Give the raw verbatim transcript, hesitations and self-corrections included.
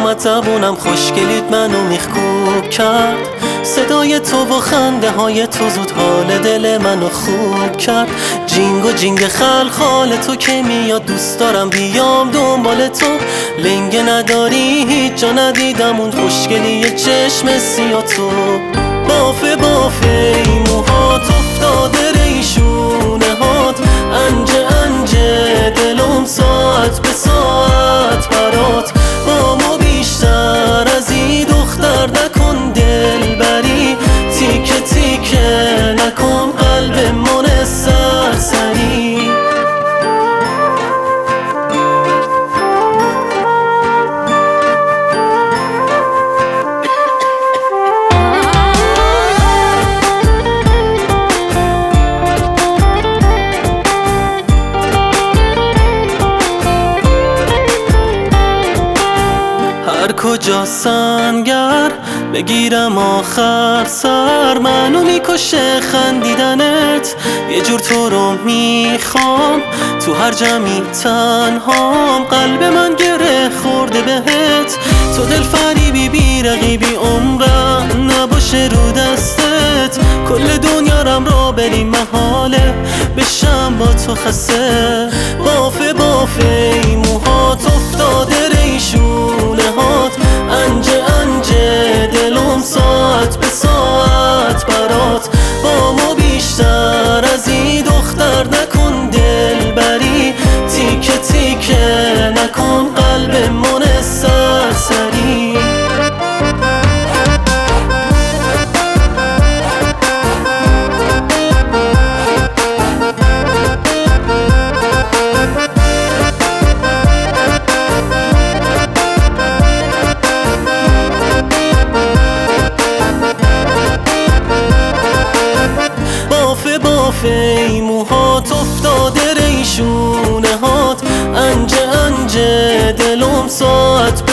اومد زبونم خوشگلیت منو میخکوب کرد، صدای تو و خنده های تو زود حال دل منو خوب کرد. جینگ و جینگ خلخال تو که میاد دوست دارم بیام دنبال تو، لنگه نداری هیچ جا ندیدم اون خوشگلی چشم سیاه تو. بافه بافه ای موهات افتاده ریشونه هات، انجه انجه دلم ساعت به ساعت برات. با ما بیشتر از این دختر نکن دل بری، تیکه تیکه نکن قلب من سرسری. هر کجا سنگر بگیرم آخر سر، منو میکشه خندیدنت، یه جور تو رو میخوام تو هر جمعی تنهام. قلب من گره خورده بهت، تو دل فریبی بی رقیبی، عمرم نباشه رو دستت. کل دنیا رم را بریم محاله بشم با تو خسته. بافه بافه ای موهات افتاده ریشونه هات، انجه انجه دلم ساعت به ساعت برات. با ما بیشتر از این دختر نکن دل بری، تیکه تیکه نکن قلب من سرسری. بافه ای موهات افتاده ریشونه هات، انجه انجه دلم ساعت